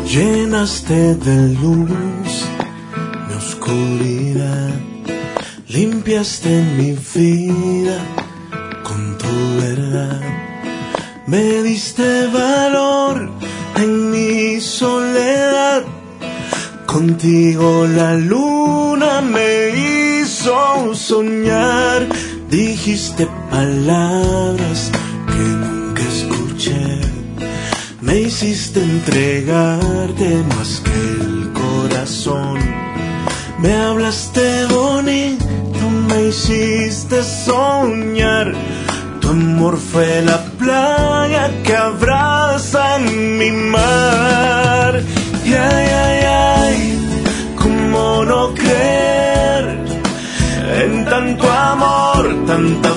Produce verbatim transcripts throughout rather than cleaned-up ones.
Llenaste de luz mi oscuridad, limpiaste mi vida con tu verdad. Me diste valor en mi soledad, contigo la luna me hizo soñar. Dijiste palabras que nunca escuché, me hiciste entregarte más que el corazón. Me hablaste bonito, me hiciste soñar. Tu amor fue la playa que abraza mi mar. Y ay, ay, ay, cómo no creer en tanto amor, tanta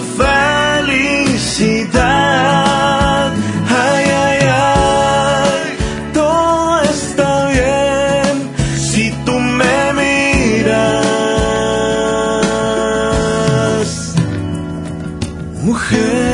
felicidad. Ay, ay, ay, todo está bien si tú me miras, mujer.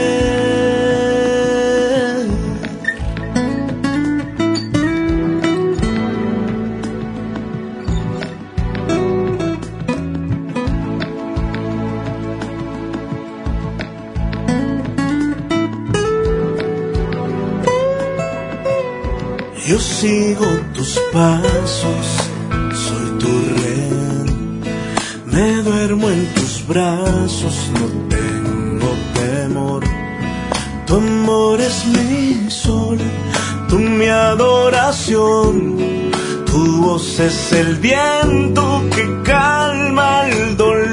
Yo sigo tus pasos, soy tu rehén. Me duermo en tus brazos, no tengo temor. Tu amor es mi sol, tú mi adoración. Tu voz es el viento que calma el dolor.